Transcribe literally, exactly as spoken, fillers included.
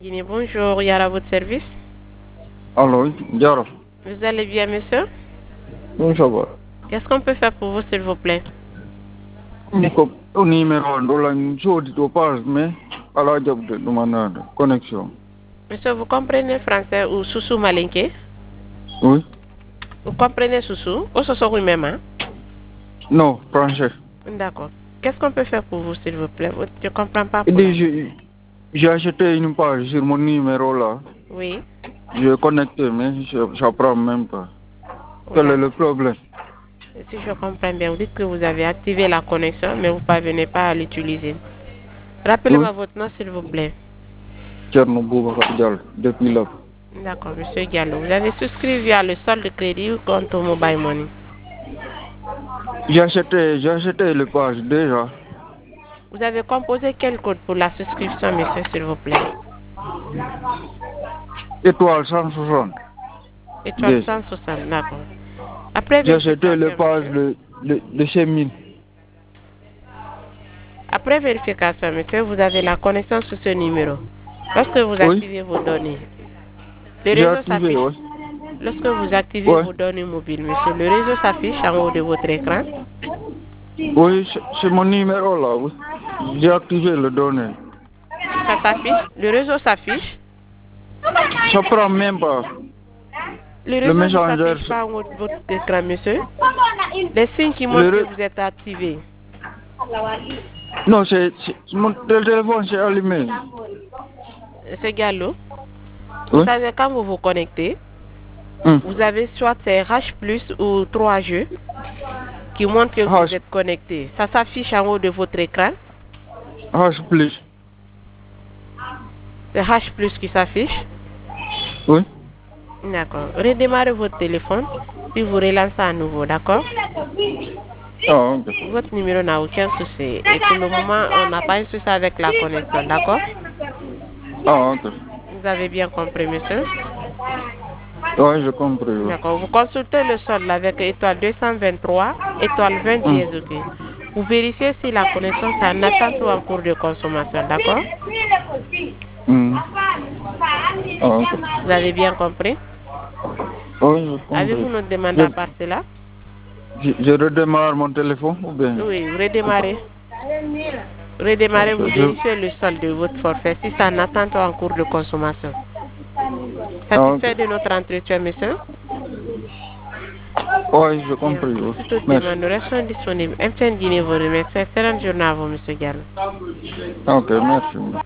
Guinée, bonjour, Yara, à votre service. Allô, Diarra. Vous allez bien, monsieur? Oui, ça va. Qu'est-ce qu'on peut faire pour vous, s'il vous plaît? Niko, au numéro de la chose de passe, mais à la job de demande connexion. Monsieur, vous comprenez français ou Soussou Malinké? Oui. Vous comprenez Soussou? Ou Soussou lui-même, hein? Non, français. D'accord. Qu'est-ce qu'on peut faire pour vous, s'il vous plaît? Je ne comprends pas Et pour la... j'ai j'ai acheté une page sur mon numéro là. Oui. Je connecté, mais je ne prends même pas. Vous Quel a- est le problème? Si je comprends bien, vous dites que vous avez activé la connexion, mais vous ne parvenez pas à l'utiliser. Oui. Rappelez-moi votre nom, s'il vous plaît. Tcherno Boubacar Diallo, depuis là. D'accord, monsieur Diallo. Vous avez souscrit via le solde de crédit ou compte au mobile money? J'ai acheté, j'ai acheté les pages déjà. Vous avez composé quel code pour la souscription, monsieur, s'il vous plaît? Étoile cent soixante. Étoile Déjà. cent soixante, d'accord. Après J'ai acheté les vérification, pages monsieur. de, de, de chez mille. Après vérification, monsieur, vous avez la connexion sur ce numéro. Lorsque vous Oui. activez vos données, le J'ai réseau activé, s'affiche. oui. Lorsque vous activez Ouais. vos données mobiles, monsieur, le réseau s'affiche en haut de votre écran. Oui, c'est c'est mon numéro là, oui. J'ai activé le données. Ça s'affiche. Le réseau s'affiche. Ça prend même pas. Le Le réseau ne messenger, s'affiche pas en haut de votre écran, monsieur. Les signes qui le montrent que ré- vous êtes activé. non, c'est c'est- mon téléphone c'est allumé. C'est Gallo. Vous Oui. savez, quand vous vous connectez, Hum. vous avez soit c'est H plus ou trois G qui montrent que vous H, êtes connecté. Ça s'affiche en haut de votre écran. H plus. C'est H plus qui s'affiche. Oui. D'accord. Redémarrez votre téléphone, puis vous relancez à nouveau, d'accord? Ah, ok. Votre numéro n'a aucun souci. Et pour le moment, on n'a pas un souci avec la connexion, d'accord? Ah, ok. Vous avez bien compris, monsieur? Ouais, j'ai compris. Oui. D'accord. Vous consultez le solde avec étoile deux cent vingt-trois, étoile vingt Hum. dièse, ok. Vous vérifiez si la connexion est en attente ou en cours de consommation, d'accord? Hum. Ah, ok. Vous avez bien compris? Oui, j'ai Avez-vous compris. une demande Je, à part cela? je, je redémarre mon téléphone ou bien? Oui, vous redémarrez. Redémarrez, vous Ok, je, vérifiez le solde de votre forfait si c'est en attente ou en cours de consommation. ah, ok. Satisfait de notre entretien, monsieur? Oui, j'ai Bien. compris. Pour Oui. toute autre Merci. demande, nous restons disponibles. M T N Guinée vous remercie. Excellente journée à vous, monsieur Gallo. Ok, merci.